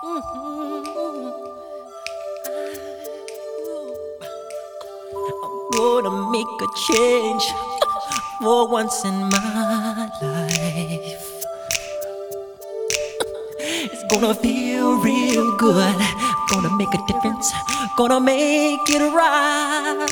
Mhm. I'm gonna make a change for once in my life. It's gonna feel real good. Gonna make a difference. Gonna make it right.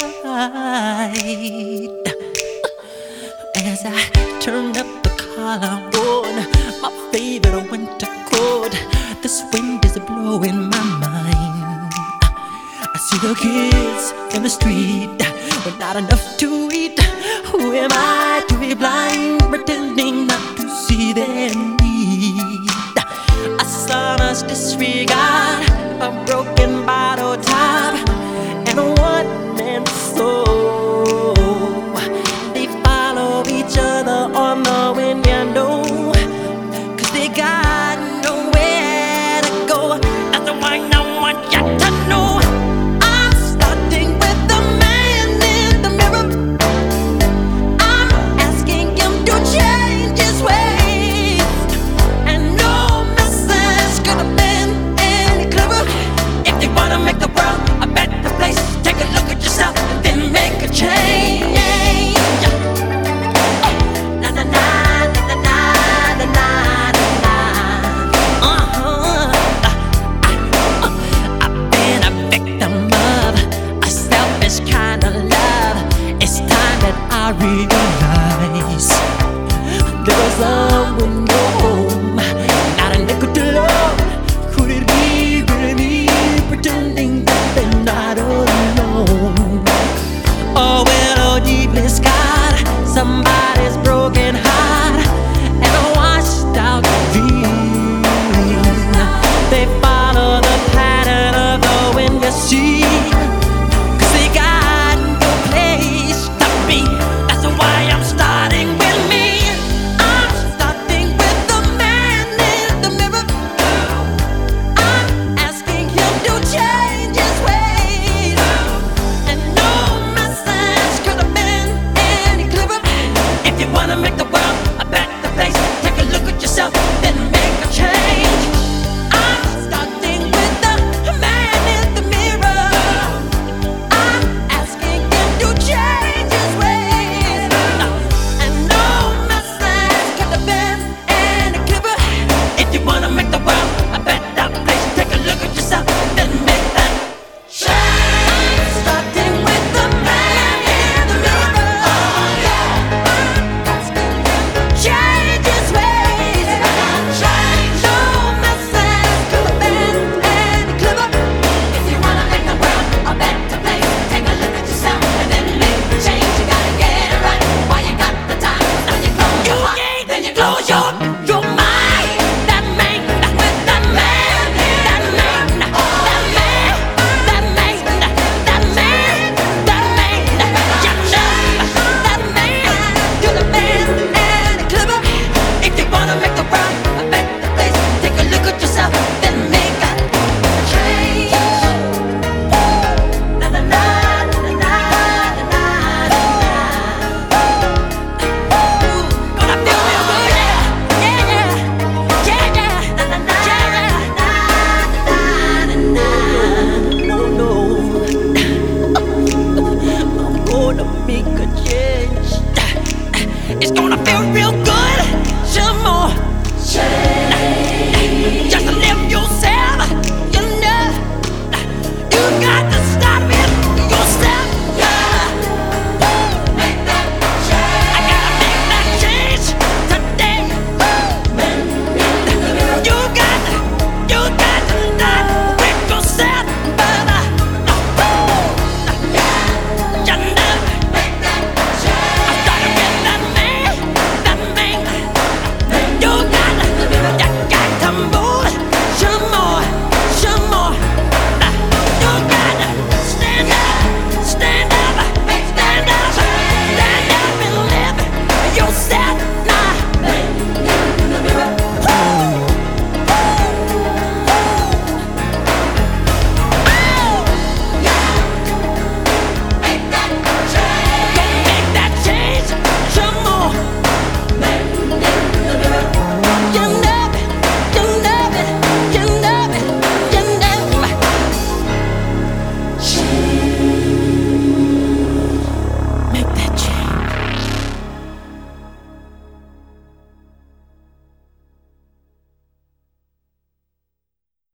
As I turn up the collar on my favorite winter coat, this wind is blowing my mind. I see the kids in the street with not enough to eat. Who am I to be blind, pretending not to see their need? A son's disregard, a broken bottle top, and a one-man soul. They follow each other on the wind, you know, 'cause they got nowhere to go. That's the one I want you to know. I'm starting with the man in the mirror. I'm asking him to change his ways, and no message could have been any clearer. If they wanna make the world a better place, take a look at yourself and then make a change. Na na na na na na na na. I've been a victim of a selfish kind of love. It's time that I realize there was someone